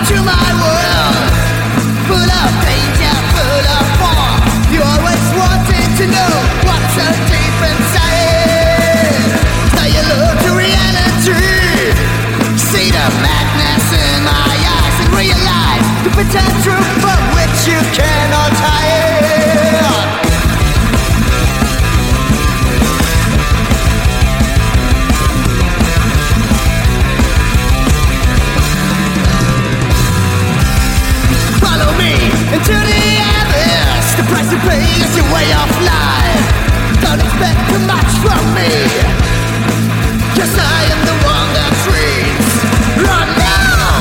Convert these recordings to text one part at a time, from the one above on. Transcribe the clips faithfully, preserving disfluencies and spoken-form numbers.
to my world, full of danger, full of war. You always wanted to know what's so deep inside. Now you look to reality, see the madness in my eyes, and realize the bitter truth from which you cannot hide. Follow me into the abyss. The price you pay is your way of life. Don't expect too much from me, 'cause I am the one that treats. Run now!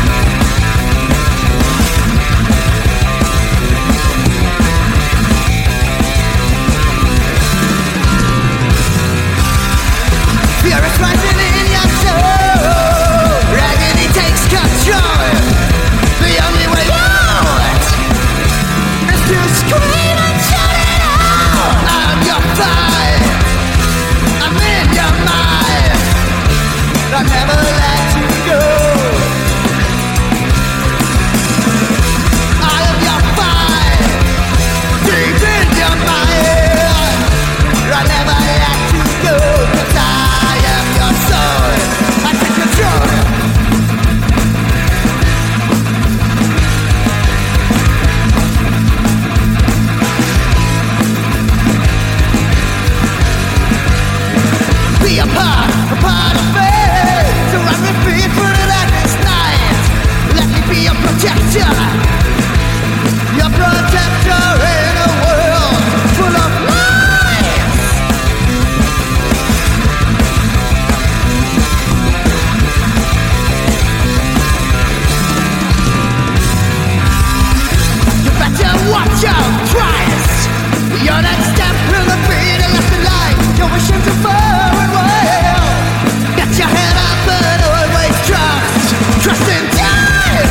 Fear is rising in your soul. Agony takes control. The only way out is to scream and shout it out. I'm your fight, I'm in your mind. I'll never let you go. I am your fight, deep in your mind. I'll never let you go, 'cause I am your soul. I take control. Be a part, a part of me. So run with me through the darkest night. Let me be your protector, your protector in a world full of lies. You better watch out, Christ. Your next step will be the last line. You're wishing to fall and well. Get your head up and always trust. Trust in time.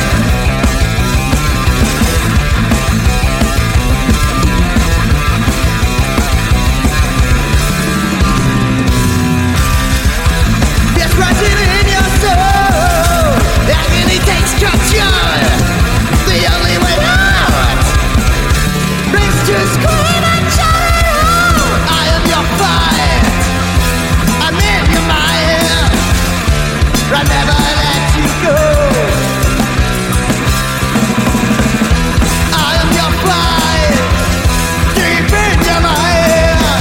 It's rising in your soul. Agony takes control. The only way out is to scream and shout it out. I am your fight, I'm in your mind. I'll never let you go. I am your fight, deep in your mind.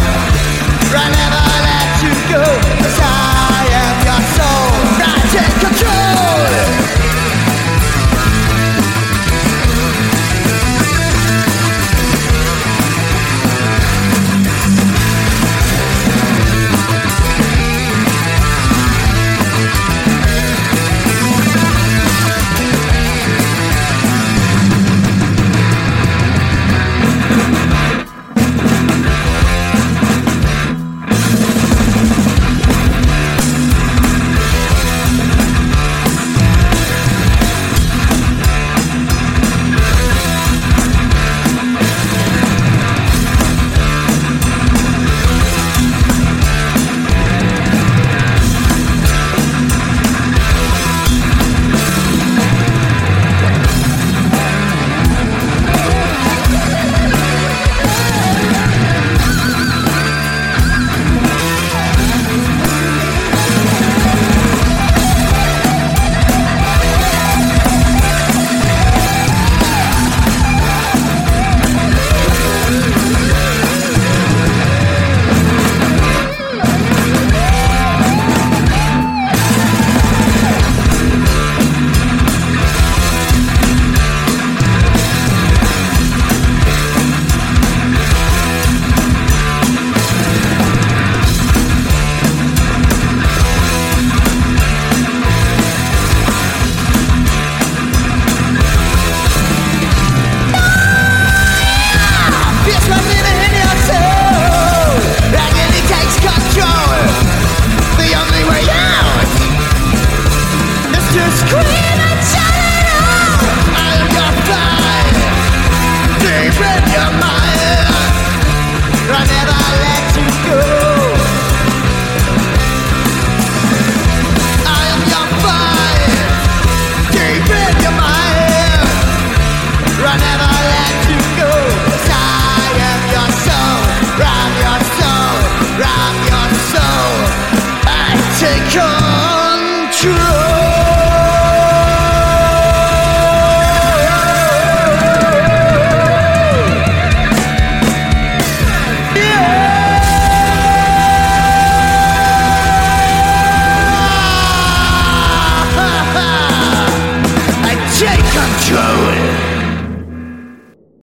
I'll never let you go, 'cause I am your soul. I take control. Deep in your mind show.